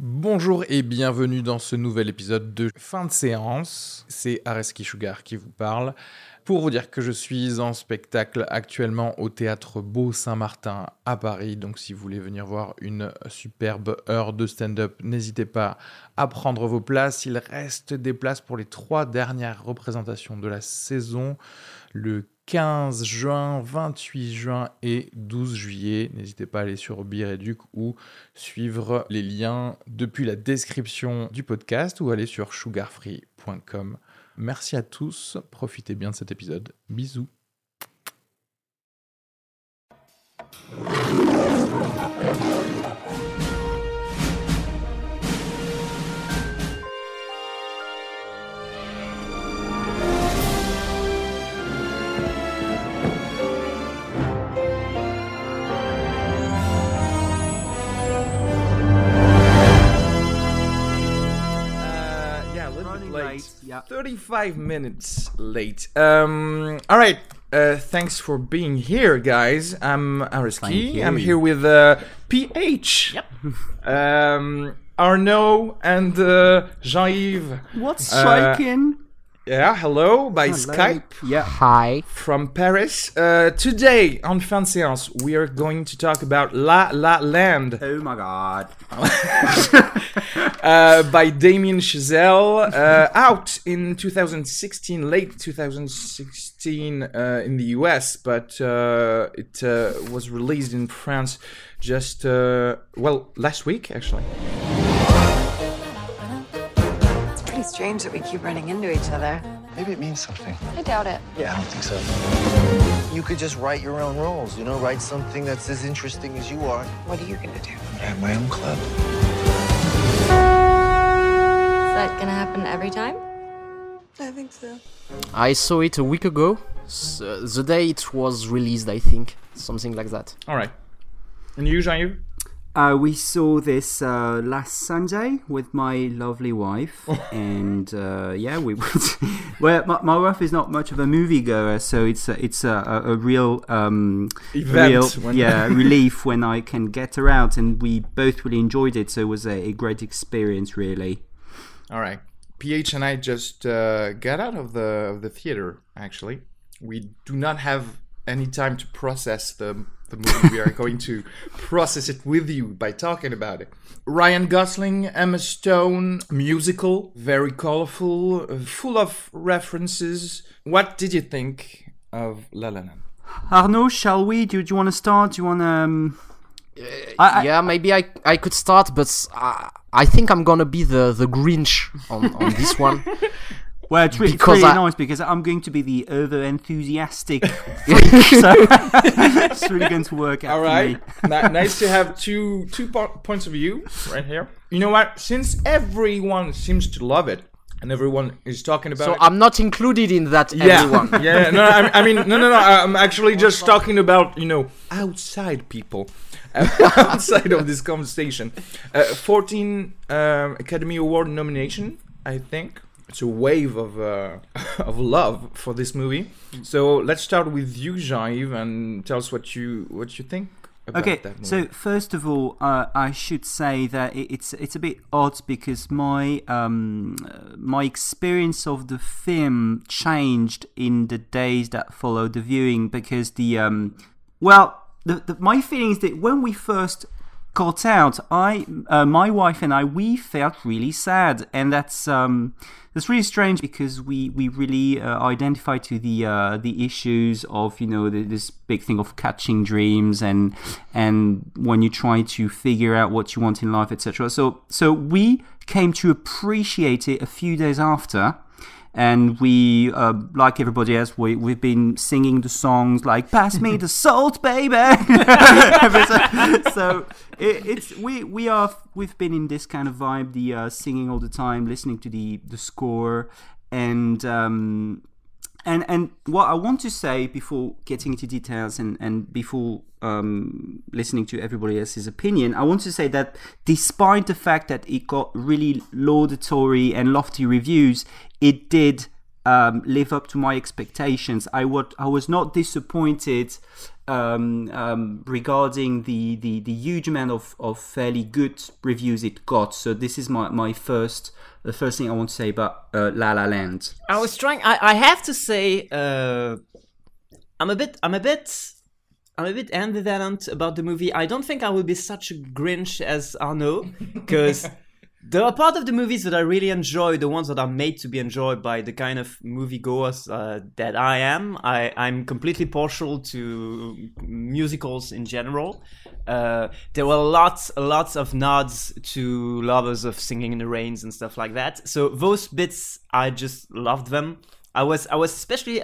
Bonjour et bienvenue dans ce nouvel épisode de Fin de séance. C'est Areski Sugar qui vous parle. Pour vous dire que je suis en spectacle actuellement au Théâtre Beau Saint-Martin à Paris. Donc si vous voulez venir voir une superbe heure de stand-up, n'hésitez pas à prendre vos places. Il reste des places pour les 3 dernières représentations de la saison. Le 15 juin, 28 juin et 12 juillet. N'hésitez pas à aller sur Bireduc ou suivre les liens depuis la description du podcast ou aller sur sugarfree.com. Merci à tous, profitez bien de cet épisode. Bisous. Yeah. 35 minutes late. All right. Thanks for being here, guys. I'm Areski. I'm here with PH. Yep. Arnaud and Jean-Yves. What's striking? Yeah, hello by Skype. Yeah. Hi. From Paris. Today on Fin de Séance, we are going to talk about La La Land. Oh my god. By Damien Chazelle, out in 2016, late 2016 in the US, but it was released in France just, last week, actually. It's pretty strange that we keep running into each other. Maybe it means something. I doubt it. Yeah, I don't think so. You could just write your own rules, write something that's as interesting as you are. What are you gonna do? I have my own club. Is that gonna happen every time? I think so. I saw it a week ago, the day it was released, I think. Something like that. All right. And you, Jean-Yves? We saw this last Sunday with my lovely wife, and we went. Well, my wife is not much of a moviegoer, so it's a real Event. Relief when I can get her out, and we both really enjoyed it. So it was a great experience, really. All right. PH and I just got out of the theater, actually. We do not have any time to process the movie. We are going to process it with you by talking about it. Ryan Gosling, Emma Stone, musical, very colorful, full of references. What did you think of La La Land? Arnaud, shall we? Do you want to start? Do you want to... Maybe I could start, but I think I'm gonna be the Grinch on this one. Well, it's really nice because I'm going to be the over-enthusiastic freak, so it's really going to work out. All right. For me. Nice to have two points of view right here. You know what? Since everyone seems to love it, and everyone is talking about it. So I'm not included in that, everyone. Yeah, no, I mean, no. I'm actually just talking about, outside people. Outside of this conversation. 14 Academy Award nomination, I think. It's a wave of love for this movie. So let's start with you, Jean-Yves, and tell us what you think about that movie. So first of all, I should say that it's a bit odd because my experience of the film changed in the days that followed the viewing because my feeling is that when we first got out, my wife and I, we felt really sad, and that's really strange because we really identify to the issues of this big thing of catching dreams and when you try to figure out what you want in life, etc. So we came to appreciate it a few days after. And we, like everybody else, we've been singing the songs like "Pass me the salt, baby." So we've been in this kind of vibe, the singing all the time, listening to the score, and what I want to say before getting into details and before listening to everybody else's opinion, I want to say that despite the fact that it got really laudatory and lofty reviews, it did live up to my expectations. I was not disappointed regarding the huge amount of fairly good reviews it got. So this is the first thing I want to say about La La Land. I have to say, I'm a bit ambivalent about the movie. I don't think I will be such a Grinch as Arnaud, because there are part of the movies that I really enjoy, the ones that are made to be enjoyed by the kind of moviegoers that I am. I'm completely partial to musicals in general. There were lots of nods to lovers of Singing in the Rains and stuff like that. So those bits, I just loved them. I was especially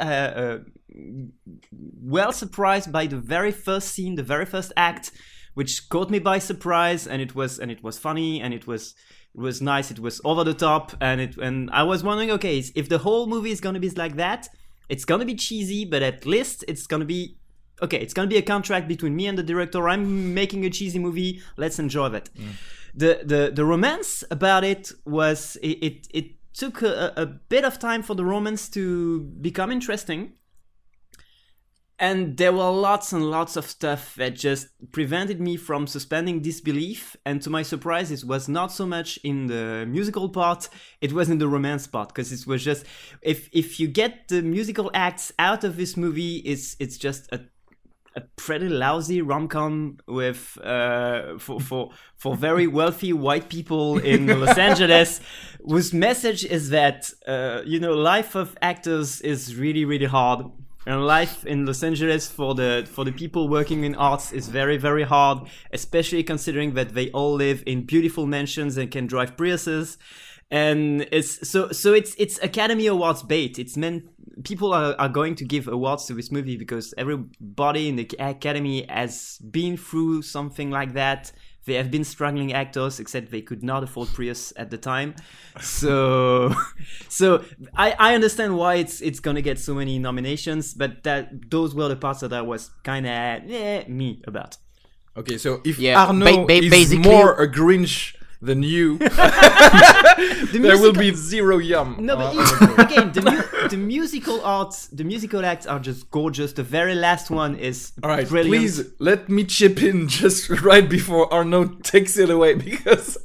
well surprised by the very first scene, the very first act, which caught me by surprise, and it was funny, and it was nice. It was over the top, and I was wondering, okay, if the whole movie is gonna be like that, it's gonna be cheesy, but at least it's gonna be okay. It's gonna be a contract between me and the director. I'm making a cheesy movie. Let's enjoy that. The romance about it was it took a bit of time for the romance to become interesting. And there were lots and lots of stuff that just prevented me from suspending disbelief. And to my surprise, it was not so much in the musical part, it was in the romance part. Because it was just, if you get the musical acts out of this movie, it's just a pretty lousy rom-com with for very wealthy white people in Los Angeles, whose message is that life of actors is really, really hard. And life in Los Angeles for the people working in arts is very, very hard, especially considering that they all live in beautiful mansions and can drive Priuses. And it's Academy Awards bait. It's meant people are going to give awards to this movie because everybody in the Academy has been through something like that. They have been struggling actors, except they could not afford Prius at the time. So I understand why it's gonna get so many nominations, but those were the parts that I was kind of me about. Okay, so if Arnaud is more a Grinch than you, there will be zero yum. No, but again, the musical acts are just gorgeous. The very last one is brilliant. Please let me chip in just right before Arnaud takes it away because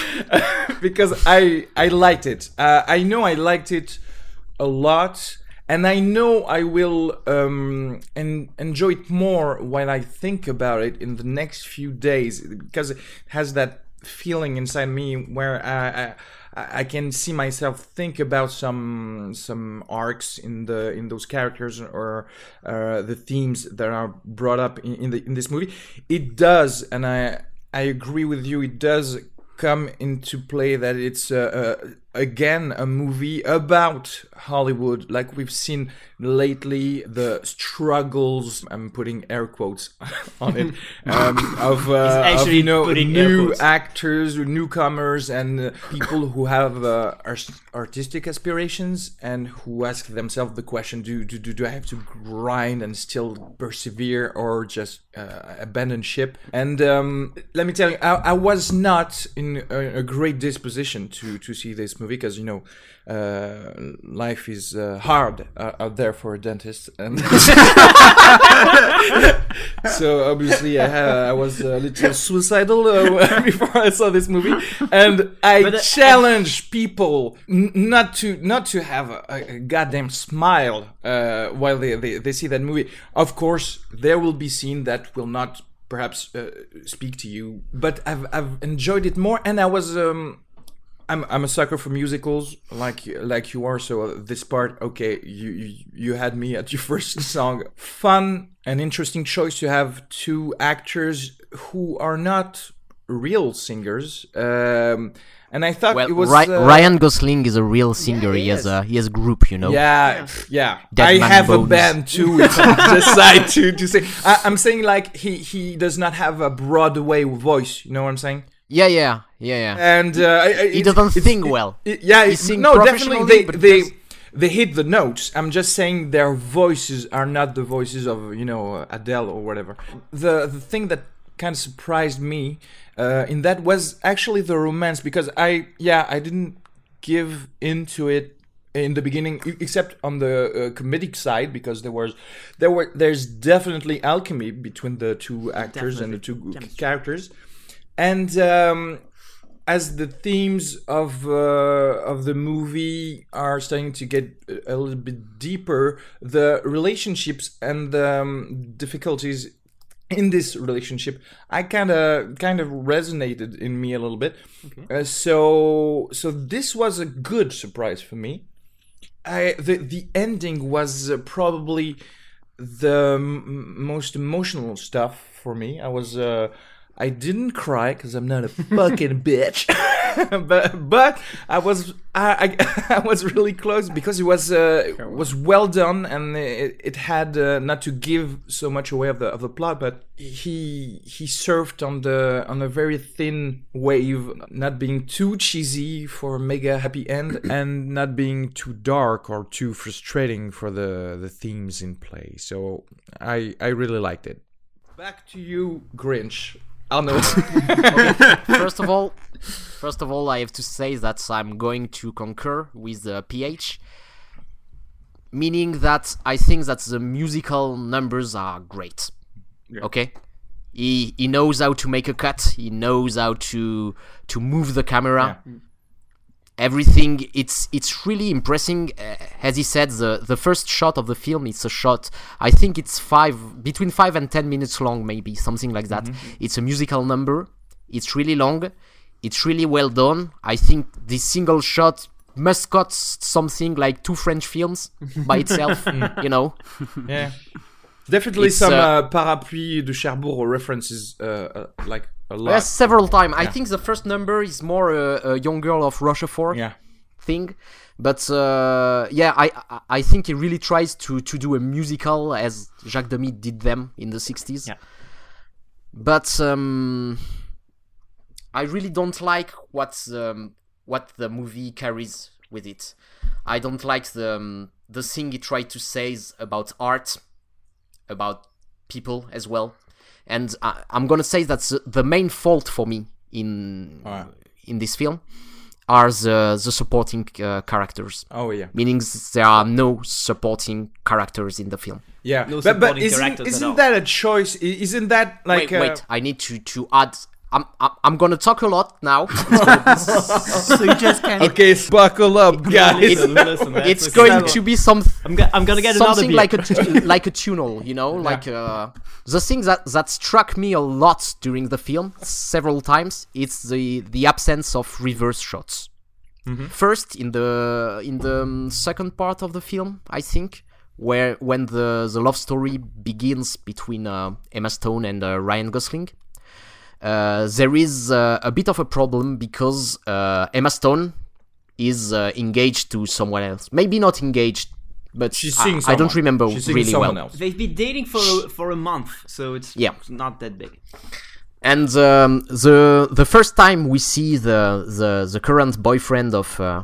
I liked it. I know I liked it a lot, and I know I will enjoy it more while I think about it in the next few days, because it has that feeling inside me where I can see myself think about some arcs in those characters or the themes that are brought up in this movie. It does, and I agree with you. It does come into play that it's again a movie about Hollywood, like we've seen lately, the struggles, I'm putting air quotes on it, of new actors, newcomers, and people who have artistic aspirations and who ask themselves the question, do I have to grind and still persevere or just abandon ship? And let me tell you, I was not in a great disposition to see this movie because, life is hard out there for a dentist, and so obviously I was a little suicidal before I saw this movie, and I challenge people not to have a goddamn smile while they see that movie. Of course, there will be scenes that will not perhaps speak to you, but I've enjoyed it more, and I was. I'm a sucker for musicals, like you are. So this part, okay, you had me at your first song. Fun and interesting choice to have two actors who are not real singers. And I thought it was Ryan Gosling is a real singer. He has a group, Yeah. I have a band too. If I decide to say, I'm saying like he does not have a Broadway voice. You know what I'm saying? Yeah. And he doesn't sing well. Definitely they hit the notes. I'm just saying their voices are not the voices of Adele or whatever. The thing that kind of surprised me in that was actually the romance, because I didn't give into it in the beginning, except on the comedic side, because there's definitely alchemy between the two actors and the two characters, and as the themes of the movie are starting to get a little bit deeper, the relationships and the difficulties in this relationship, I kind of resonated in me a little bit. Okay. So this was a good surprise for me. The ending was probably the most emotional stuff for me. I didn't cry because I'm not a fucking bitch, but I was really close because it was well done, and it had not to give so much away of the plot, but he surfed on a very thin wave, not being too cheesy for a mega happy end, and not being too dark or too frustrating for the themes in play. So I really liked it. Back to you, Grinch. Arnaud. Okay. First of all, I have to say that I'm going to concur with PH, meaning that I think that the musical numbers are great. Yeah. Okay, he knows how to make a cut. He knows how to move the camera. Yeah. Everything, it's really impressive. As he said, the first shot of the film, it's a shot, I think it's between 5 and 10 minutes long, maybe, something like that. Mm-hmm. It's a musical number. It's really long. It's really well done. I think this single shot must cost something like 2 French films by itself, you know. Yeah. Definitely it's, some Parapluie de Cherbourg references, like a lot. Yes, several times. Yeah. I think the first number is more a young girl of Rochefort thing. But I think he really tries to do a musical as Jacques Demy did them in the 60s. Yeah. But I really don't like what the movie carries with it. I don't like the thing he tried to say about art, about people as well, and I'm gonna say that's the main fault for me in this film are the supporting characters. Oh yeah, meaning there are no supporting characters in the film. Yeah, no, but isn't that a choice? Isn't that like wait? I need to add. I'm gonna talk a lot now. So you just can't. Okay, buckle up, guys. It's going to be some. I'm gonna get something like a tunnel, you know, like the thing that struck me a lot during the film several times. It's the absence of reverse shots. Mm-hmm. First, in the second part of the film, I think, when the love story begins between Emma Stone and Ryan Gosling. There is a bit of a problem because Emma Stone is engaged to someone else. Maybe not engaged, but she's seeing I don't remember really well. Else. They've been dating for a month, so it's not that big. And the first time we see the current boyfriend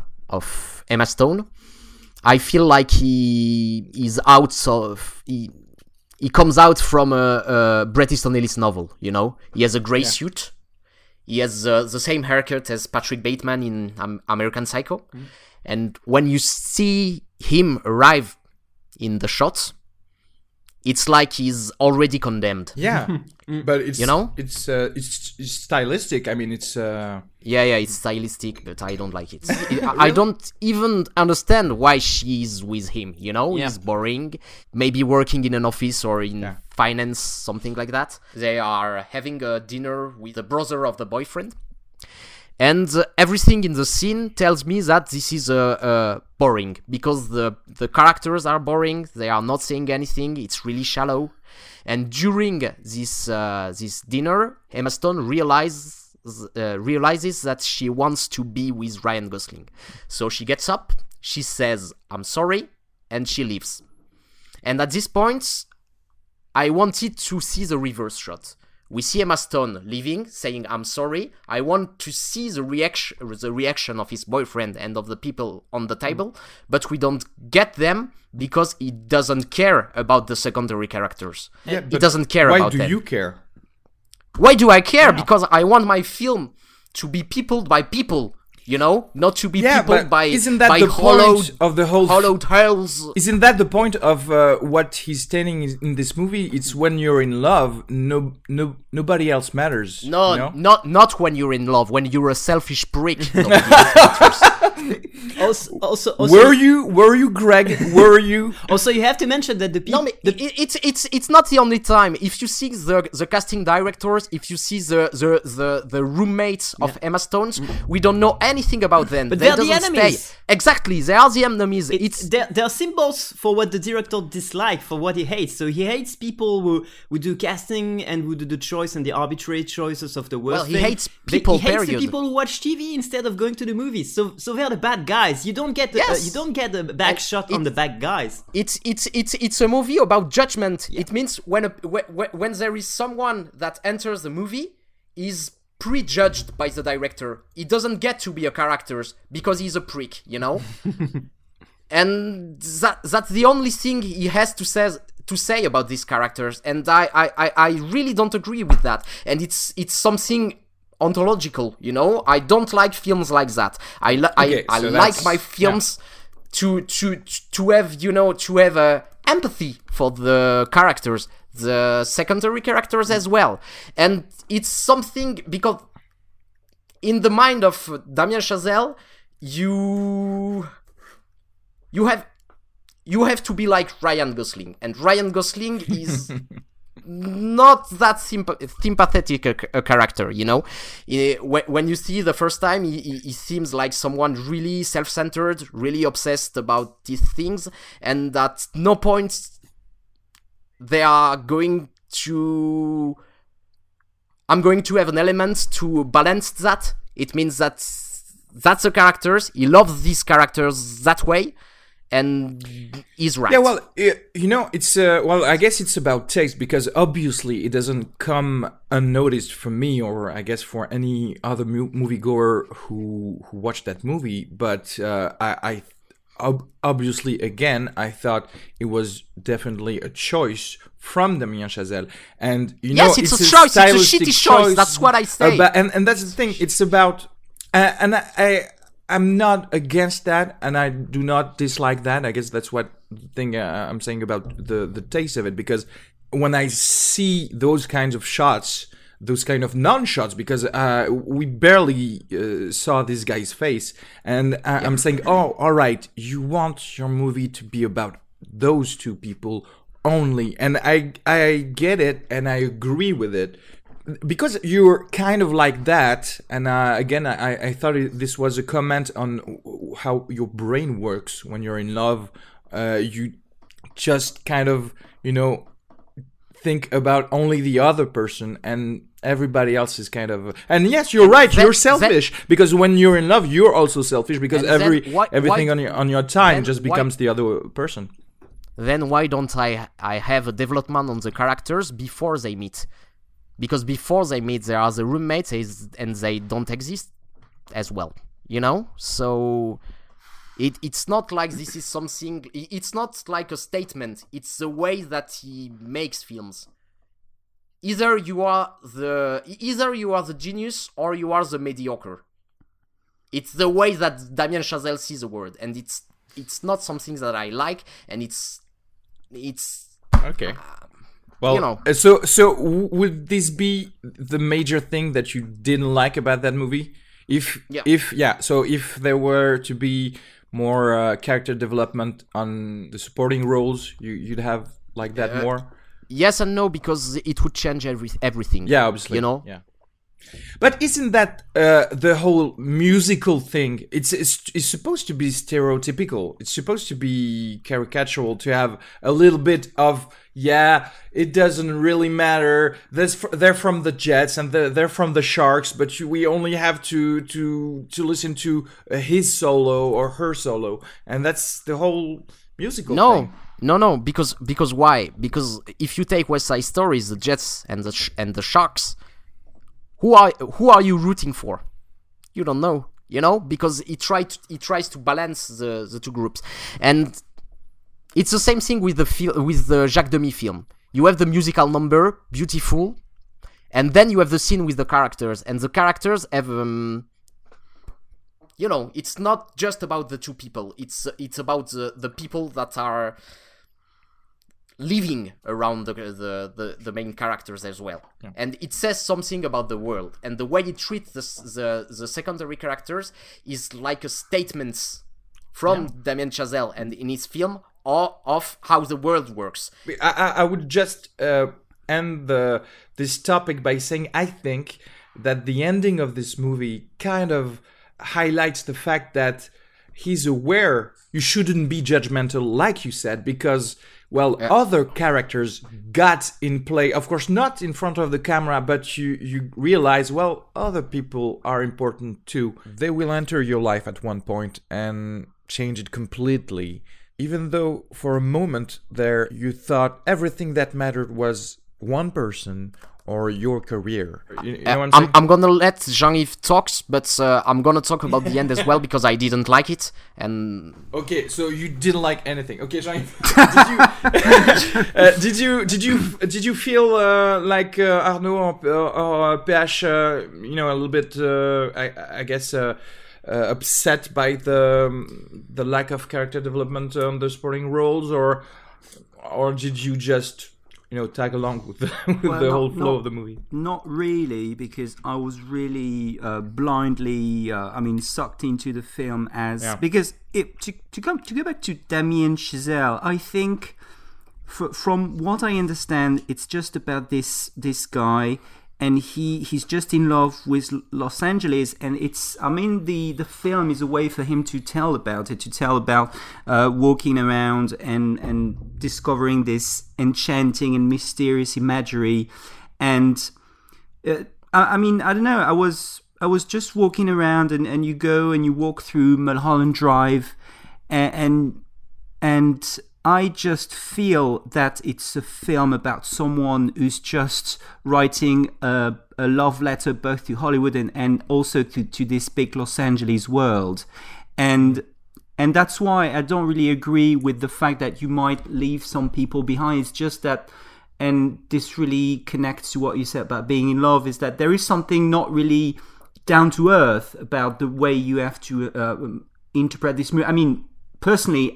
of Emma Stone, I feel like he is out of. He comes out from a Bret Easton Ellis novel, you know? He has a grey suit. He has the same haircut as Patrick Bateman in American Psycho. Mm. And when you see him arrive in the shot, it's like he's already condemned. Yeah, but it's, you know? It's stylistic. I mean, it's... it's stylistic, but I don't like it. I don't even understand why she's with him, you know? Yeah. He's boring. Maybe working in an office or in finance, something like that. They are having a dinner with the brother of the boyfriend. And everything in the scene tells me that this is boring, because the characters are boring. They are not saying anything. It's really shallow. And during this dinner, Emma Stone realizes that she wants to be with Ryan Gosling. So she gets up, she says, "I'm sorry," and she leaves. And at this point, I wanted to see the reverse shot. We see Emma Stone leaving, saying, "I'm sorry." I want to see the reaction of his boyfriend and of the people on the table, but we don't get them because he doesn't care about the secondary characters. Yeah, he doesn't care about them. Why do you care? Why do I care? Yeah. Because I want my film to be peopled by people. You know, not to be Yeah, peopled but by isn't that by the hollowed point of the whole hollowed hulls. Isn't that the point of what he's telling in this movie? It's when you're in love, nobody else matters. No, you know? not when you're in love. When you're a selfish prick. Nobody else matters. Also, Were you, Greg? Were you? Also, you have to mention that the people. No, it's not the only time. If you see the casting directors, if you see the roommates of Emma Stones, we don't know anything about them. But They they're the doesn't enemies. stay. Exactly, they are the enemies. They're symbols for what the director dislikes, for what he hates. So he hates people who do casting and who do the choice and the arbitrary choices of the worst Well, he thing. hates people, He hates period. the people who watch TV instead of going to the movies. So they're the bad guys. You don't get a back shot on the bad guys. It's a movie about judgment. Yeah. It means when there is someone that enters the movie, is prejudged by the director. He doesn't get to be a character because he's a prick, you know. And that's the only thing he has to say about these characters, and I really don't agree with that. And it's something ontological, you know. I don't like films like that. I like my films to have, you know, to have empathy for the characters, the secondary characters as well. And it's something because in the mind of Damien Chazelle, you have to be like Ryan Gosling, and Ryan Gosling is not that sympathetic a character, you know. When you see the first time, he seems like someone really self-centered, really obsessed about these things, and at no point they are going to... I'm going to have an element to balance that. It means that that's the characters. He loves these characters that way, and he's right. Yeah, well, you know, it's well, I guess it's about taste, because obviously it doesn't come unnoticed for me, or I guess for any other moviegoer who watched that movie. But I obviously, again, I thought it was definitely a choice from Damien Chazelle, and you know, it's a choice. It's a shitty choice. That's what I say. And that's the thing. It's about, and I'm not against that, and I do not dislike that. I guess that's what thing I'm saying about the taste of it, because when I see those kinds of shots, those kind of non-shots, because we barely saw this guy's face, and I'm saying, oh, all right, you want your movie to be about those two people only, and I get it, and I agree with it, because you're kind of like that. And again, I thought this was a comment on how your brain works when you're in love. You just kind of, you know, think about only the other person, and everybody else is kind of... And yes, you're right, you're selfish, because when you're in love, you're also selfish, because everything on your time just becomes the other person. Then why don't I have a development on the characters before they meet? Because before they meet, they are the roommates, and they don't exist as well, you know? So it's not like this is something... It's not like a statement. It's the way that he makes films. Either you are the genius, or you are the mediocre. It's the way that Damien Chazelle sees the world, and it's not something that I like, and it's okay. Well, you know. So would this be the major thing that you didn't like about that movie? So if there were to be more character development on the supporting roles, you'd have like that more? Yes and no, because it would change everything. Yeah, obviously. You know? Yeah. But isn't that the whole musical thing? It's supposed to be stereotypical. It's supposed to be caricatural, to have a little bit of, it doesn't really matter. They're from the Jets and they're from the Sharks, but we only have to listen to his solo or her solo, and that's the whole musical thing. No, because why? Because if you take West Side Story, the Jets and the Sharks, who are you rooting for? You don't know, you know, because he tries to balance the two groups, and it's the same thing with the Jacques Demy film. You have the musical number, beautiful, and then you have the scene with the characters, and the characters have it's not just about the two people. It's about the people that are living around the main characters as well. Yeah. And it says something about the world. And the way it treats the secondary characters is like a statement from Damien Chazelle and in his film of how the world works. I would just end this topic by saying I think that the ending of this movie kind of highlights the fact that he's aware you shouldn't be judgmental, like you said, because, other characters got in play. Of course, not in front of the camera, but you realize, other people are important too. They will enter your life at one point and change it completely. Even though for a moment there you thought everything that mattered was one person or your career. You know what I'm gonna let Jean-Yves talk, but I'm gonna talk about the end as well because I didn't like it. And okay, so you didn't like anything. Okay, Jean-Yves, did you feel like Arnaud or PH, a little bit, I guess, upset by the lack of character development on the supporting roles, or did you just tag along with the whole flow of the movie? Not really, because I was really blindly, sucked into the film because to go back to Damien Chazelle, I think from what I understand, it's just about this guy. And he's just in love with Los Angeles, and the film is a way for him to tell about it, to tell about walking around and discovering this enchanting and mysterious imagery. And I don't know, I was just walking around, and you go and you walk through Mulholland Drive, and I just feel that it's a film about someone who's just writing a love letter both to Hollywood and also to this big Los Angeles world. And that's why I don't really agree with the fact that you might leave some people behind. It's just that, and this really connects to what you said about being in love, is that there is something not really down to earth about the way you have to interpret this movie. Personally,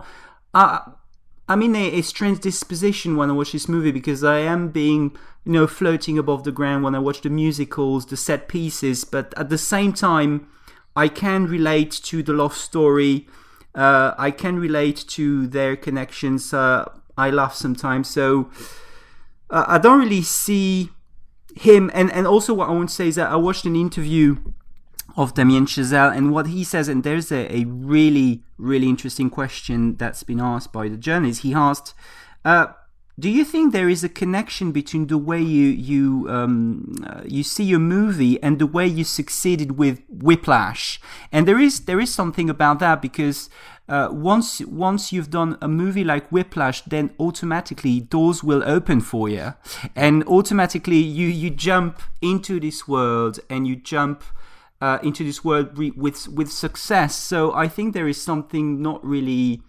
I'm in a strange disposition when I watch this movie, because I am being, floating above the ground when I watch the musicals, the set pieces, but at the same time, I can relate to the love story. I can relate to their connections. I laugh sometimes, so I don't really see him. And also what I want to say is that I watched an interview of Damien Chazelle, and what he says, and there's a really, really interesting question that's been asked by the journalist. He asked, do you think there is a connection between the way you see your movie and the way you succeeded with Whiplash? And there is something about that, because once you've done a movie like Whiplash, then automatically doors will open for you, and automatically you jump into this world, and you jump into this world with success. So I think there is something not really.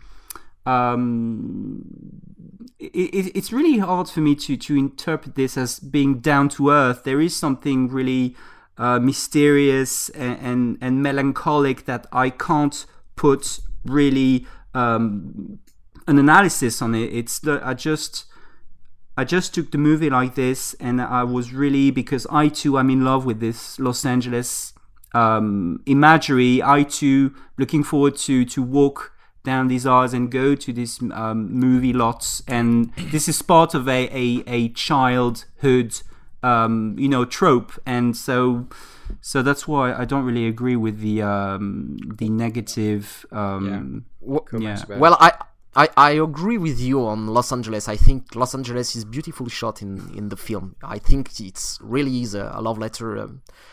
It's really hard for me to interpret this as being down to earth. There is something really mysterious and melancholic that I can't put really an analysis on it. I just took the movie like this, and I was really, because I too am in love with this Los Angeles imagery. I too looking forward to walk down these aisles and go to these movie lots, and this is part of a childhood trope, and so that's why I don't really agree with the negative Well, I agree with you on Los Angeles. I think Los Angeles is beautifully shot in the film. I think it's really is a love letter.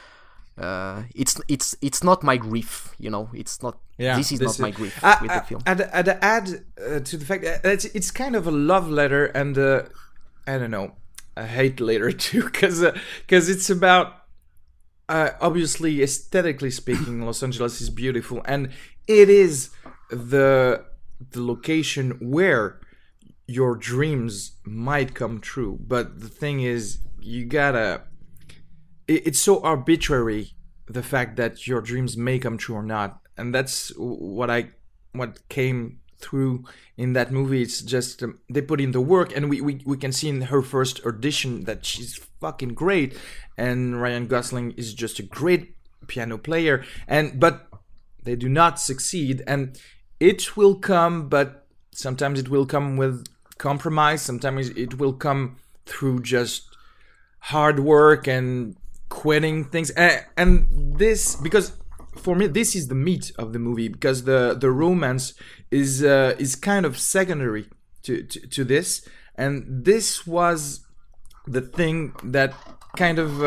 It's not my grief, It's not. Yeah, this is not my grief with the film. I'd add to the fact that it's kind of a love letter, and I don't know, a hate letter too, because it's about obviously, aesthetically speaking, Los Angeles is beautiful, and it is the location where your dreams might come true. But the thing is, you gotta. It's so arbitrary the fact that your dreams may come true or not, and that's what came through in that movie. It's just they put in the work, and we can see in her first audition that she's fucking great, and Ryan Gosling is just a great piano player, but they do not succeed, and it will come, but sometimes it will come with compromise, sometimes it will come through just hard work and quitting things, and this, because for me this is the meat of the movie, because the romance is kind of secondary to this, and this was the thing that kind of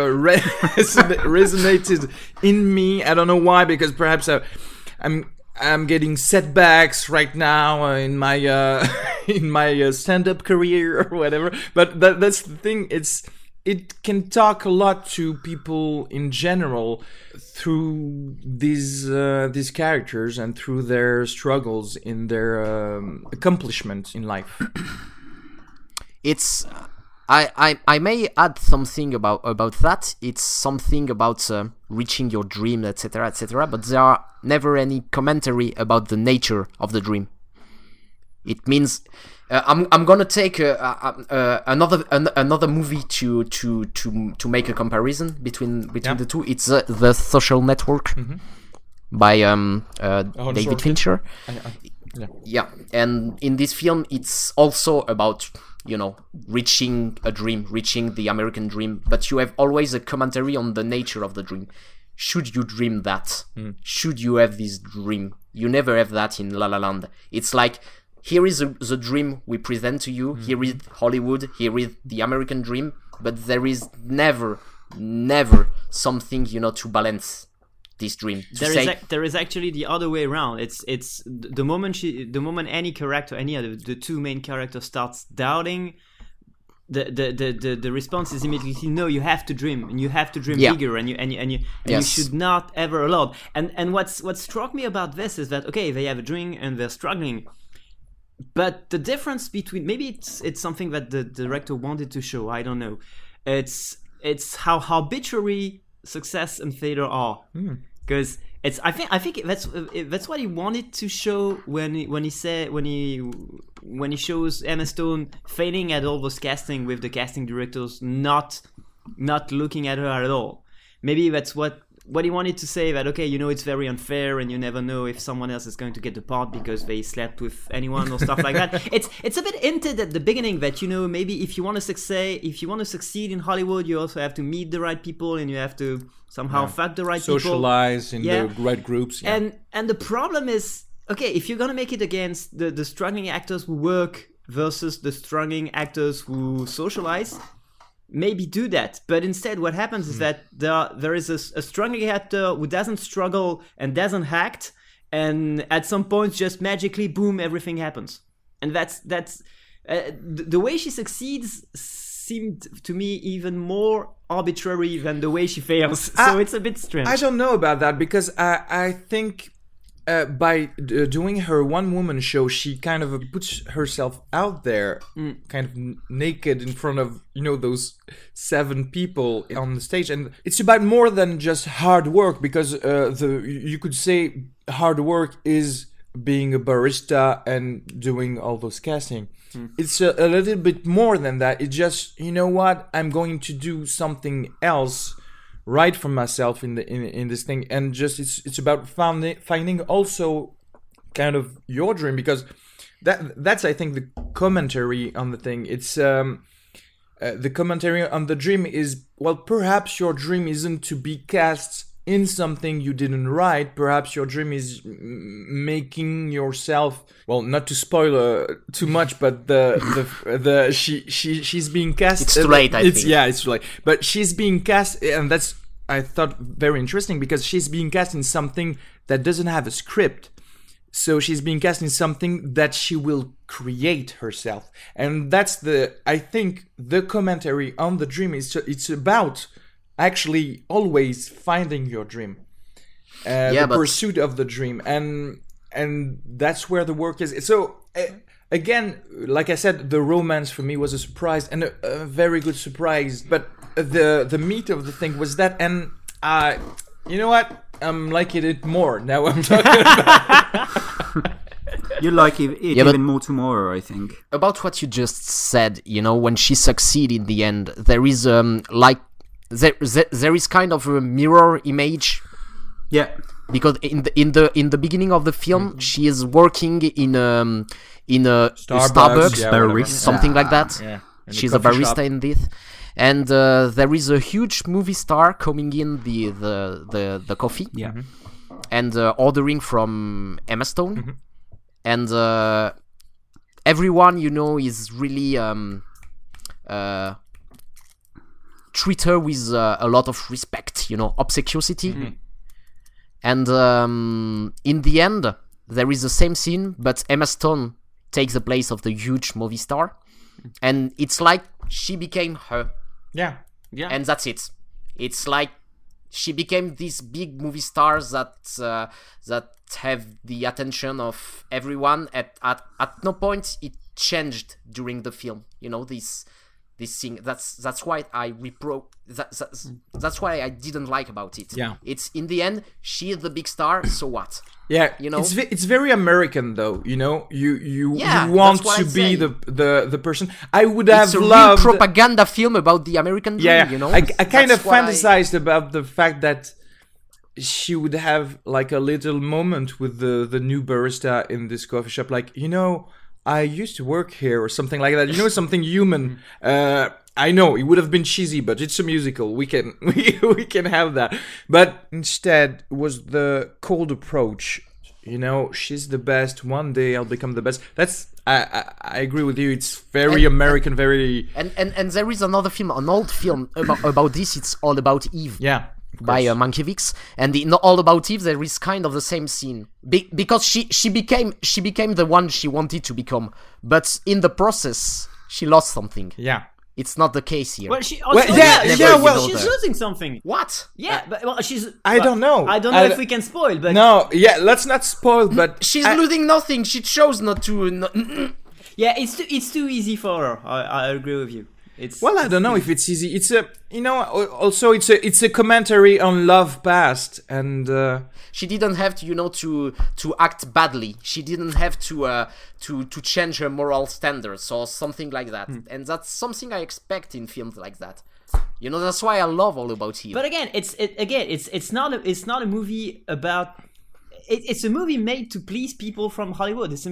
resonated in me. I don't know why, because perhaps I'm getting setbacks right now in my in my stand-up career or whatever. But that's the thing. It can talk a lot to people in general through these characters and through their struggles in their accomplishment in life. It's I may add something about that. It's something about reaching your dream, etc., etc. But there are never any commentary about the nature of the dream. It means I'm gonna take another movie to make a comparison between the two. It's The Social Network by David Fincher. Yeah, and in this film, it's also about, reaching a dream, reaching the American dream, but you have always a commentary on the nature of the dream. Should you dream that? Should you have this dream? You never have that in La La Land. It's like, here is the dream we present to you, here is Hollywood, here is the American dream, but there is never something, to balance this dream. There is actually the other way around. It's the moment any character, any of the two main characters starts doubting, the response is immediately, no, you have to dream, and you have to dream bigger, and you should not ever allow. And what struck me about this is that, okay, they have a dream and they're struggling, but the difference between, maybe it's something that the director wanted to show, I don't know, it's how arbitrary success and failure are, because I think that's what he wanted to show when he shows Emma Stone failing at all those casting, with the casting directors not looking at her at all. Maybe that's what he wanted to say, that okay, it's very unfair, and you never know if someone else is going to get the part because they slept with anyone or stuff like that. It's a bit hinted at the beginning that maybe if you want to succeed in Hollywood, you also have to meet the right people, and you have to somehow fuck the right people, socialize in the right groups. And the problem is, okay, if you're gonna make it against the struggling actors who work versus the struggling actors who socialize, maybe do that. But instead what happens is that there is a struggling actor who doesn't struggle and doesn't act, and at some point just magically, boom, everything happens. And that's the way she succeeds seemed to me even more arbitrary than the way she fails. So it's a bit strange. I don't know about that, because I think by doing her one-woman show, she kind of puts herself out there, kind of naked in front of, those 7 people on the stage. And it's about more than just hard work, because you could say hard work is being a barista and doing all those casting. It's a little bit more than that. It's just, I'm going to do something else right for myself in this thing, and just it's about finding also kind of your dream, because that's I think the commentary on the thing. It's the commentary on the dream is, well, perhaps your dream isn't to be cast in something you didn't write. Perhaps your dream is making yourself, well, not to spoil too much, but she's being cast. It's too late, I think. Yeah, it's too late. But she's being cast, and that's, I thought, very interesting, because she's being cast in something that doesn't have a script. So she's being cast in something that she will create herself, and that's I think the commentary on the dream is it's about actually always finding your dream, pursuit of the dream, and that's where the work is. So again, like I said, the romance for me was a surprise, and a very good surprise. But the meat of the thing was that, and You know what? I'm liking it more now. I'm talking about. You like it Yeah, but- even more tomorrow, I think. About what you just said, you know, when she succeeds in the end, there is there is kind of a mirror image, Yeah. because in the beginning of the film, she is working in a Starbucks, yeah, Barista. whatever. something like that. Yeah. In She's the a coffee barista shop. in this, and there is a huge movie star coming in the coffee, Yeah. and ordering from Emma Stone, and everyone, you know, is really treat her with a lot of respect, you know, obsequiosity. And in the end, there is the same scene, but Emma Stone takes the place of the huge movie star, and it's like she became her, Yeah. and that's it. It's like she became this big movie star that have the attention of everyone. At no point it changed during the film. You know, this thing. That's why that's why I didn't like about it. Yeah. It's in the end she is the big star. So what? Yeah, You know? it's very American though. You know, you Yeah, want that's what to I be say. the person. I would have It's a loved. real propaganda film about the American dream. Yeah, You know, I kind of That's what fantasized about the fact that she would have like a little moment with the new barista in this coffee shop. Like, you know, I used to work here or something like that. You know, something human. I know it would have been cheesy, but it's a musical. We can we can have that. But instead was the cold approach. You know, she's the best. One day I'll become the best. That's I agree with you. It's very American, very And there is another film, an old film about this. It's All About Eve. yeah. By Mankiewicz, and in All About Eve there is kind of the same scene because she became the one she wanted to become, but in the process she lost something. Yeah. It's not the case here. Well, she also, she's losing something. What? Yeah, but well, she's. I don't know. I don't know if we can spoil, but No, yeah, let's not spoil, but She's losing nothing. She chose not to. yeah, it's too easy for her. I agree with you. It's well, I don't know if it's easy. It's a, you know, also it's a commentary on love past, and She didn't have to, you know, to act badly. She didn't have to change her moral standards or something like that. And that's something I expect in films like that. You know, that's why I love All About Eve. But again, it's not a movie about. It's a movie made to please people from Hollywood. It's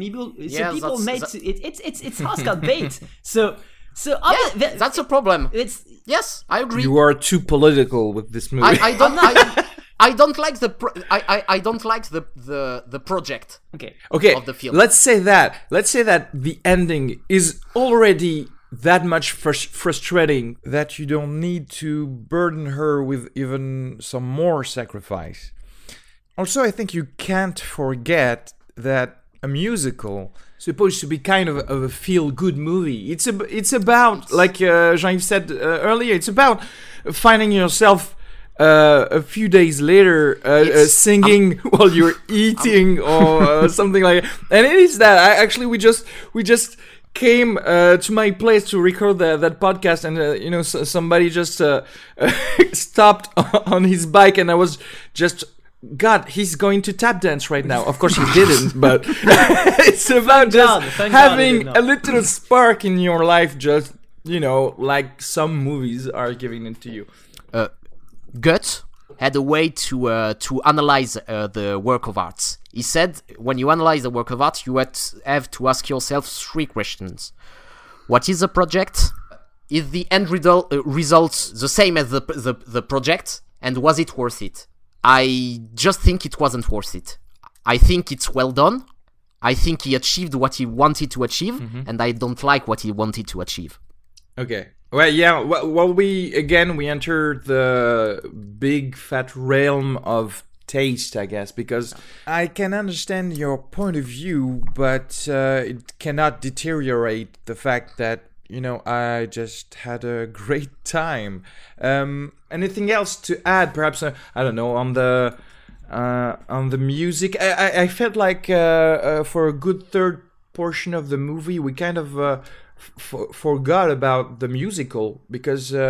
Oscar bait. So that's a problem. It's Yes, I agree. you are too political with this movie. I don't like I don't like the project. Okay, of the film. Let's say that the ending is already that much frustrating that you don't need to burden her with even some more sacrifice. Also, I think you can't forget that a musical supposed to be kind of a feel-good movie. It's about, like Jean-Yves said earlier, it's about finding yourself a few days later singing while you're eating or something like that. And it is that. We just came to my place to record that podcast, and you know, somebody just stopped on his bike, and I was just, God, he's going to tap dance right now. Of course he didn't, but it's about Thank God having he did not. a little spark in your life, just, you know, like some movies are giving it to you. Gut had a way to analyze the work of art. He said, when you analyze the work of art, you have to ask yourself 3 questions. What is the project? Is the end result the same as the project? And was it worth it? I just think it wasn't worth it. I think it's well done. I think he achieved what he wanted to achieve, and I don't like what he wanted to achieve. Okay. Well, yeah. Well, we enter the big fat realm of taste, I guess, because I can understand your point of view, but it cannot deteriorate the fact that, you know, I just had a great time. Anything else to add? Perhaps I don't know, on the music. I felt like for a good third portion of the movie, we kind of forgot about the musical, because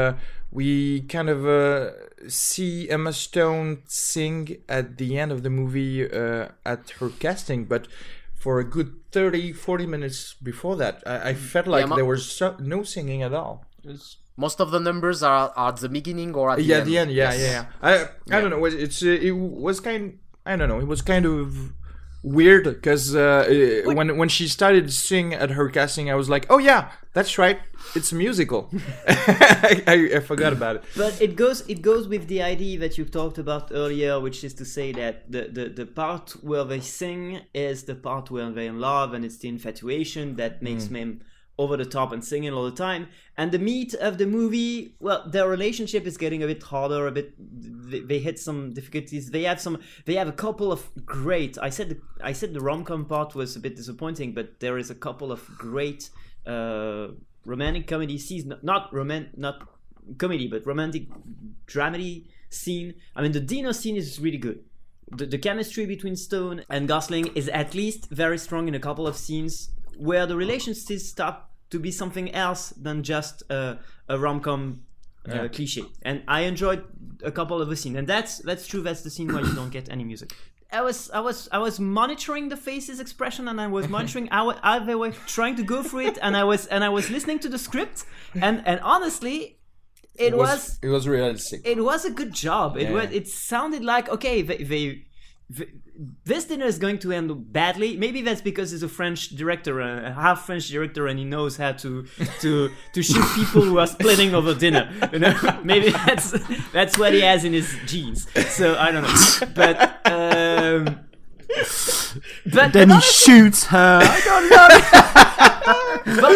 we kind of see Emma Stone sing at the end of the movie at her casting, but for a good 30-40 minutes before that, I felt like there was no singing at all. Most of the numbers are at the beginning or at the end. The end. Yeah. I don't know. It was kind of weird because when she started singing at her casting, I was like, oh yeah, that's right, it's a musical. I forgot about it. But it goes with the idea that you talked about earlier, which is to say that the part where they sing is the part where they're in love, and it's the infatuation that makes them over the top and singing all the time. And the meat of the movie, well, their relationship is getting a bit harder, they hit some difficulties. They have a couple of great, I said the rom-com part was a bit disappointing, but there is a couple of great romantic comedy scenes, not comedy, but romantic dramedy scene. I mean, the dinner scene is really good. The chemistry between Stone and Gosling is at least very strong in a couple of scenes where the relationships start to be something else than just a rom-com cliche. And I enjoyed a couple of the scenes, and that's true. That's the scene where you don't get any music. I was monitoring the faces expression, and I was monitoring how they were trying to go through it, and I was listening to the script, and honestly, it was realistic. It was a good job. It sounded like, okay, this dinner is going to end badly. Maybe that's because he's a French director, a half French director, and he knows how to shoot people who are splitting over dinner. You know, maybe that's what he has in his genes. So I don't know, but then he shoots her. I don't know.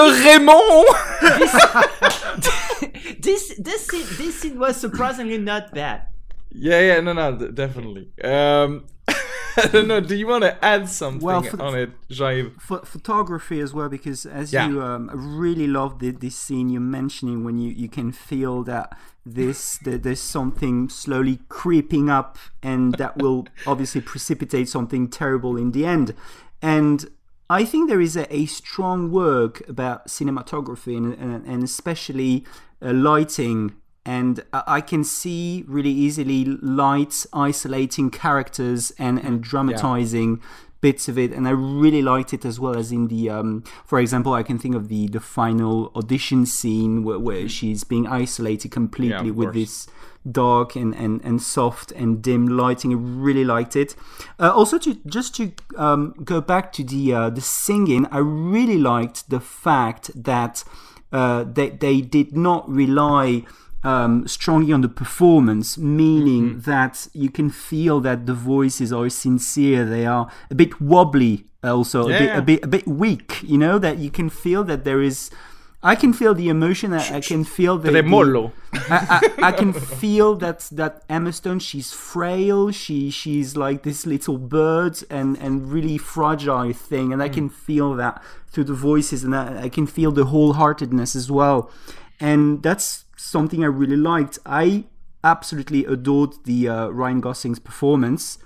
But honestly, Raymond. This scene was surprisingly not bad. Yeah, no, definitely. I don't know. Do you want to add something on it, Jean-Yves? Photography as well, because as you really love this scene you're mentioning, when you can feel that there's something slowly creeping up, and that will obviously precipitate something terrible in the end. And I think there is a strong work about cinematography and especially lighting. And I can see really easily lights isolating characters and dramatizing bits of it. And I really liked it, as well as in the, for example, I can think of the final audition scene where she's being isolated completely with this dark and soft and dim lighting. I really liked it. Also, to go back to the singing, I really liked the fact that they did not rely strongly on the performance, meaning that you can feel that the voices are sincere. They are a bit wobbly, also a bit weak. You know, that you can feel that there is. I can feel the emotion. I can feel the tremolo. I can feel that Emma Stone, she's frail. She's like this little bird and really fragile thing, and I can feel that through the voices, and I can feel the wholeheartedness as well, and that's something I really liked. I absolutely adored the Ryan Gosling's performance.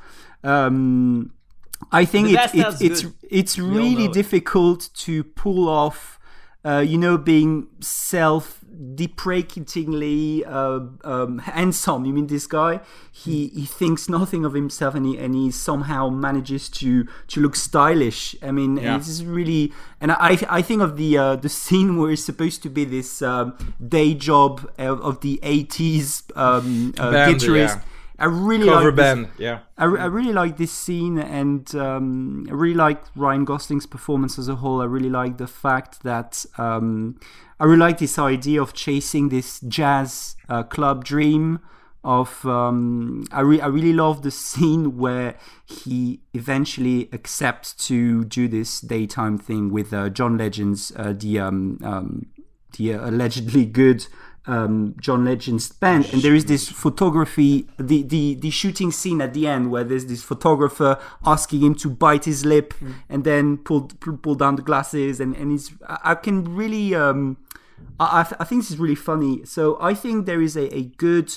I think it's really difficult to pull off, being self-deprecatingly handsome. You mean this guy? He thinks nothing of himself, and he somehow manages to look stylish. I mean, this is really. And I think of the scene where it's supposed to be this day job of the 80s guitarist. Yeah. I really cover like band. This, I really like this scene, and I really like Ryan Gosling's performance as a whole. I really like the fact that I really like this idea of chasing this jazz club dream. I really love the scene where he eventually accepts to do this daytime thing with John Legend's the allegedly good John Legend's band, and there is this photography, the shooting scene at the end where there's this photographer asking him to bite his lip and then pull down the glasses, and I can really I think this is really funny. So I think there is a good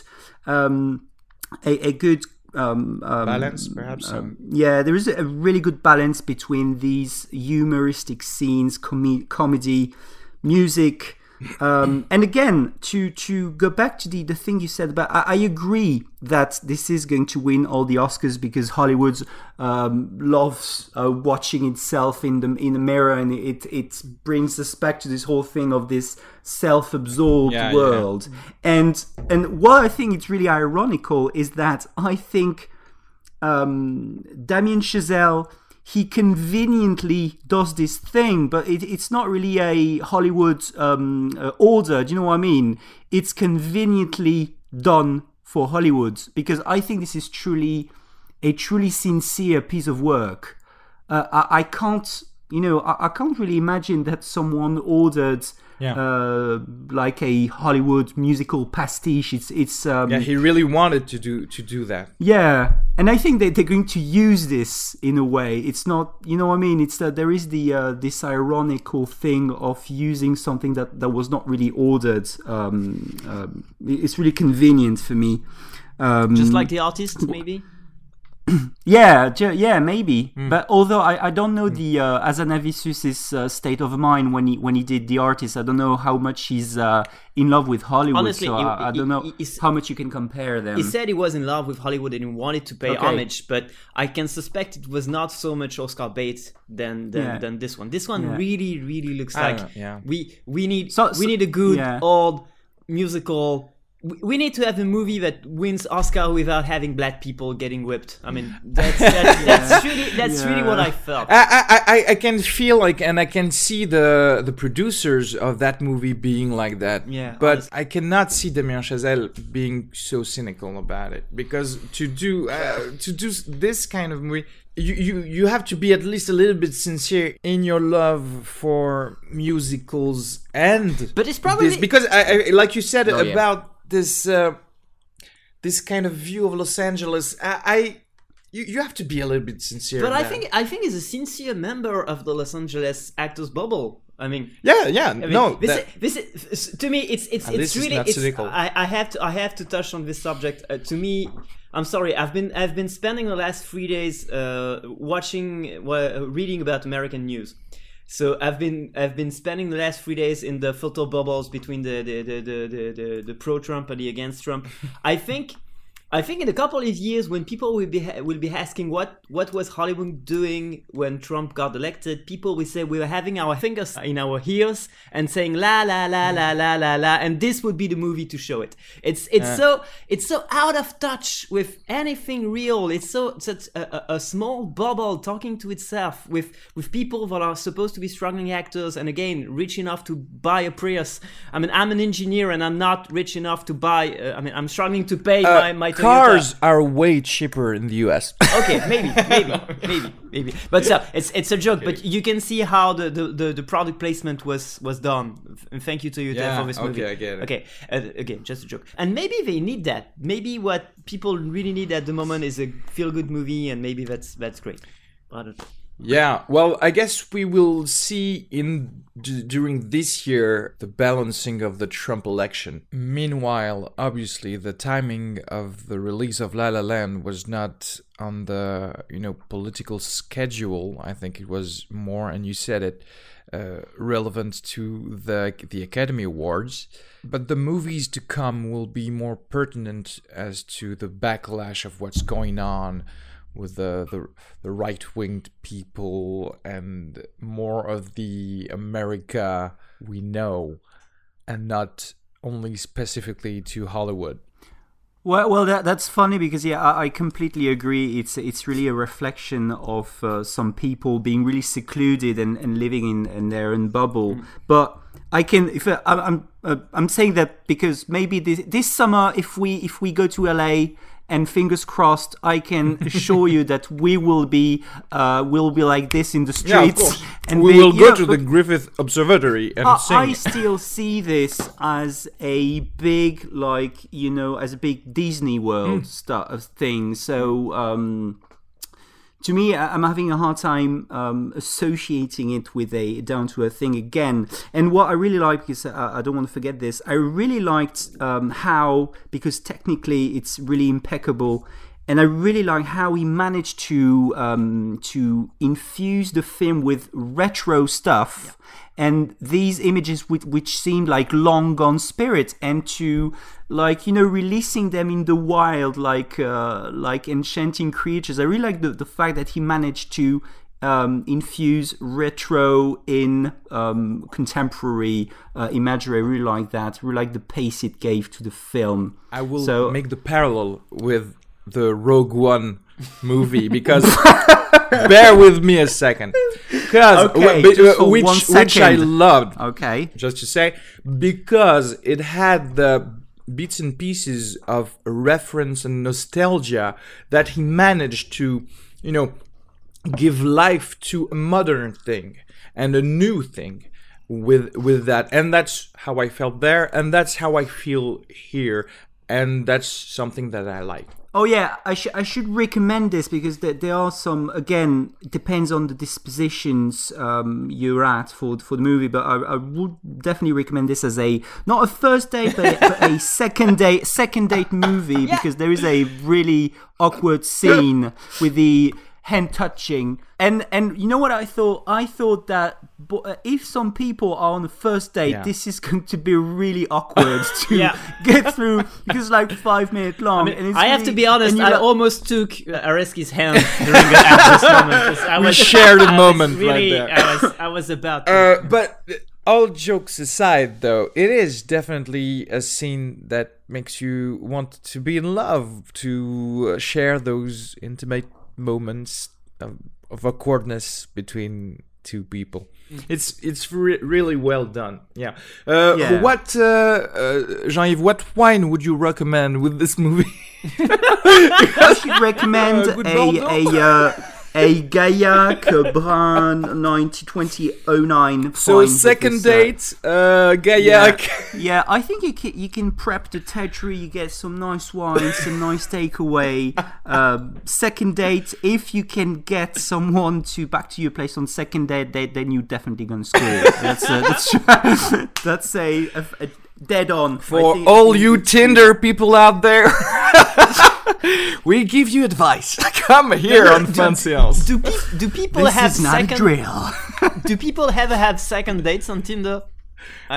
balance, perhaps. There is a really good balance between these humoristic scenes, comedy, music, And again, to go back to the thing you said about, I agree that this is going to win all the Oscars because Hollywood loves watching itself in the mirror, and it brings us back to this whole thing of this self-absorbed world. And what I think it's really ironical is that I think Damien Chazelle, he conveniently does this thing, but it's not really a Hollywood order. Do you know what I mean? It's conveniently done for Hollywood because I think this is a truly sincere piece of work. I can't really imagine that someone ordered like a Hollywood musical pastiche. It's he really wanted to do that. Yeah, and I think that they're going to use this in a way. It's not, you know what I mean? It's that there is this ironical thing of using something that was not really ordered. It's really convenient for me. Just like The Artist, maybe. Yeah, maybe. But although I don't know the Hazanavicius' state of mind when he did The Artist, I don't know how much he's in love with Hollywood. Honestly, so I don't know how much you can compare them. He said he was in love with Hollywood and he wanted to pay homage, but I can suspect it was not so much Oscar bait than this one. This one really, really looks like we need a good old musical. We need to have a movie that wins Oscar without having black people getting whipped. I mean, that's really what I felt. I can feel like, and I can see the producers of that movie being like that. Yeah, but honestly. I cannot see Damien Chazelle being so cynical about it, because to do this kind of movie, you have to be at least a little bit sincere in your love for musicals but it's probably this, because I like you said about this kind of view of Los Angeles. You have to be a little bit sincere. But I think he's a sincere member of the Los Angeles actors bubble. I mean, this is, to me, it's really cynical. I have to touch on this subject. To me, I'm sorry. I've been spending the last 3 days reading about American news. So I've been spending the last 3 days in the filter bubbles between the pro-Trump and the against Trump. I think in a couple of years, when people will be asking what was Hollywood doing when Trump got elected, people will say we were having our fingers in our ears and saying la la la la la la la, and this would be the movie to show it. It's so out of touch with anything real. It's such a small bubble talking to itself with people that are supposed to be struggling actors, and again rich enough to buy a Prius. I mean, I'm an engineer and I'm not rich enough to buy. I'm struggling to pay my cars are way cheaper in the US. Okay, maybe. But it's a joke. But you can see how the product placement was done. And thank you to you for this movie. Okay, I get it. Okay, again, just a joke. And maybe they need that. Maybe what people really need at the moment is a feel-good movie, and maybe that's great. I don't know. Yeah, well, I guess we will see during this year the balancing of the Trump election. Meanwhile, obviously, the timing of the release of La La Land was not on the political schedule. I think it was more, and you said it, relevant to the Academy Awards. But the movies to come will be more pertinent as to the backlash of what's going on with the right-winged people, and more of the America we know, and not only specifically to Hollywood. Well, that's funny because I completely agree. It's really a reflection of some people being really secluded and living in their own bubble. But I'm saying that because maybe this summer, if we go to LA. And fingers crossed, I can assure you that we will be like this in the streets. Yeah, of course. And we will go to the Griffith Observatory and sing. I still see this as a big, as a big Disney World thing. So to me, I'm having a hard time associating it with a down-to-earth thing again. And what I really like, because I don't want to forget this, I really liked how, because technically it's really impeccable, And I really like how he managed to infuse the film with retro stuff and these images which seemed like long gone spirits, and to releasing them in the wild like enchanting creatures. I really like the fact that he managed to infuse retro in contemporary imagery. I really like that. I really like the pace it gave to the film. I will make the parallel with the Rogue One movie because bear with me a second, because which I loved. Okay, just to say, because it had the bits and pieces of reference and nostalgia that he managed to, give life to a modern thing and a new thing with that. And that's how I felt there, and that's how I feel here, and that's something that I like. Oh yeah, I should recommend this because there are some, again, it depends on the dispositions you're at for the movie, but I would definitely recommend this as not a first date, but a second date movie, because there is a really awkward scene with the hand touching, and you know what I thought that if some people are on the first date, this is going to be really awkward to get through, because it's like 5 minutes long. I mean, I have to be honest, I almost took Areski's hand during this moment. We shared a moment really, right there. I was about to. But all jokes aside, though, it is definitely a scene that makes you want to be in love, to share those intimate moments of awkwardness between two people. It's really well done. What Jean-Yves, what wine would you recommend with this movie? I should recommend a Gaillac Brun 2009. So second date, Gaillac. Yeah, I think you can prep the Tetri. You get some nice wine, some nice takeaway. Second date, if you can get someone back to your place on second date, then you're definitely gonna score. That's a dead on for all you Tinder people out there. We give you advice. Come here on Fan Séance. Do people have second drill? Do people ever have second dates on Tinder? I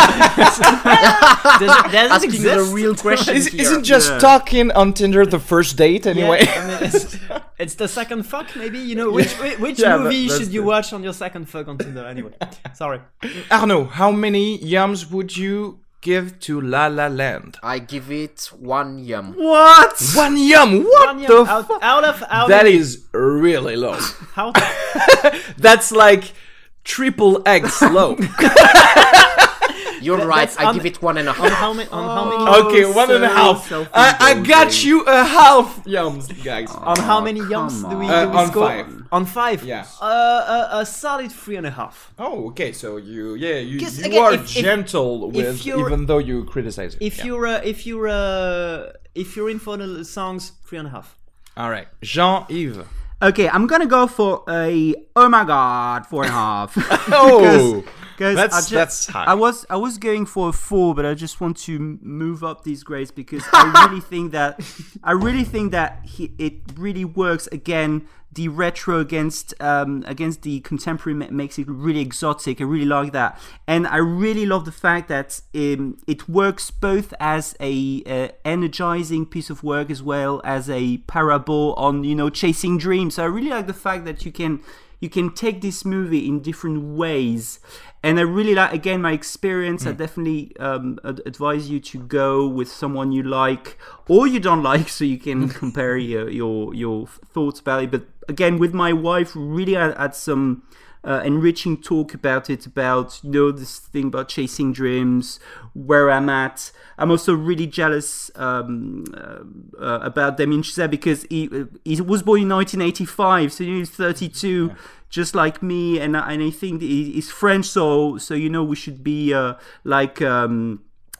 don't know. Does it exist? A real question. Isn't just talking on Tinder the first date anyway? Yeah, I mean, it's the second fuck, maybe. Which movie should you watch on your second fuck on Tinder anyway? Sorry, Arnaud. How many yums would you give to La La Land? I give it 1 yum. What? 1 yum? What the fuck? Out that is really low. How? That's like triple X low. You're right. I give it 1.5. On how many? Okay, 1.5. I got you a half yums, guys. On how many yums do we on score? 5. On 5. Yeah. A solid 3.5. Oh, okay. So you again, are gentle with, even though you criticize it. If you're in for the songs, 3.5. All right, Jean-Yves. Okay, I'm gonna go for oh my god 4.5. Oh, that's high. I was going for a 4, but I just want to move up these grades because I really think that it really works. Again, the retro against the contemporary makes it really exotic. I really like that, and I really love the fact that it works both as a energizing piece of work as well as a parable on chasing dreams. So I really like the fact that you can take this movie in different ways. And I really like, again, my experience. I definitely advise you to go with someone you like or you don't like, so you can compare your thoughts about it. But again, with my wife, really I had some enriching talk about it, about this thing about chasing dreams, where I'm at. I'm also really jealous about Damien Chazelle because he was born in 1985, so he's 32. Yeah. Just like me, and I think he's French, so we should be like like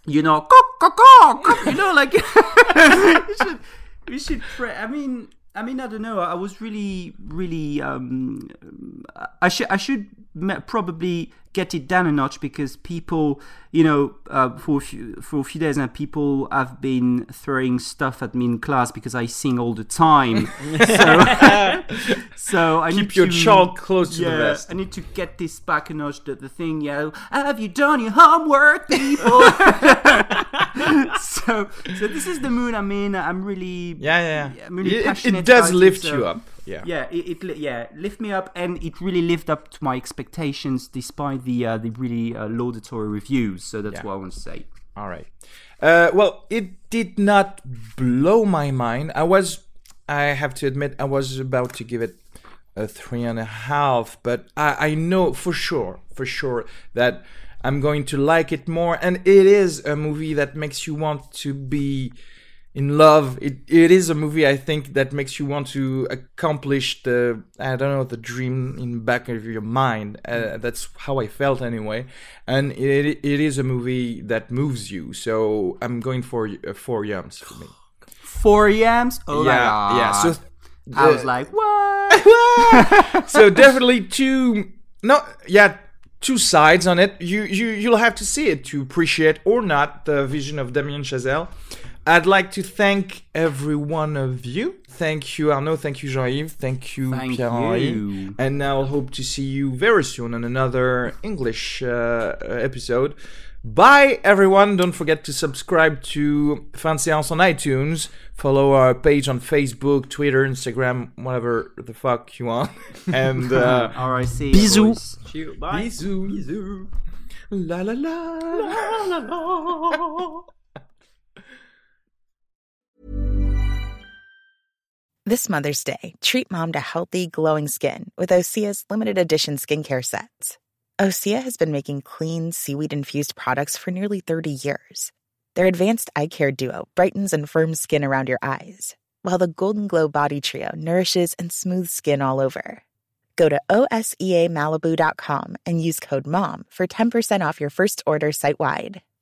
we should pray. I mean I don't know. I was really I should probably get it down a notch because people, for a few days now, people have been throwing stuff at me in class because I sing all the time. So I keep your chalk close to the vest. I need to get this back a notch. The thing, have you done your homework, people? so this is the mood I'm in. I'm really I'm really passionate. It does about lift it, you up. It lift me up, and it really lived up to my expectations despite the really laudatory reviews. So that's what I want to say. All right. Well, it did not blow my mind. I have to admit, I was about to give it a 3.5, but I know for sure that I'm going to like it more. And it is a movie that makes you want to be in love. It is a movie, I think, that makes you want to accomplish the dream in the back of your mind. That's how I felt anyway. And it is a movie that moves you. So I'm going for 4 yums for me. 4 yams? Oh yeah. So I was like, what? So definitely two sides on it. You'll have to see it to appreciate or not the vision of Damien Chazelle. I'd like to thank every one of you. Thank you, Arnaud. Thank you, Jean-Yves. Thank you, Pierre-Henri. And I'll hope to see you very soon on another English episode. Bye, everyone. Don't forget to subscribe to Fin de Séance on iTunes. Follow our page on Facebook, Twitter, Instagram, whatever the fuck you want. And RIC. Bisous. Bye. Bisous. La la la. La la la. This Mother's Day, treat mom to healthy, glowing skin with Osea's limited edition skincare sets. Osea has been making clean, seaweed-infused products for nearly 30 years. Their advanced eye care duo brightens and firms skin around your eyes, while the Golden Glow Body Trio nourishes and smooths skin all over. Go to OSEAMalibu.com and use code MOM for 10% off your first order site-wide.